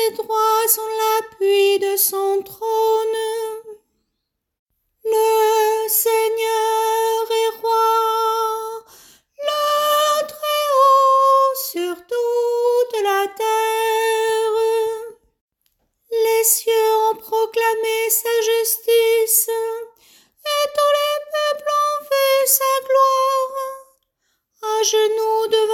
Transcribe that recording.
pieds droits sont l'appui de son trône. Le Seigneur est roi, le Très-Haut sur toute la terre. Les cieux ont proclamé sa justice, et tous les peuples ont vu sa gloire. À genoux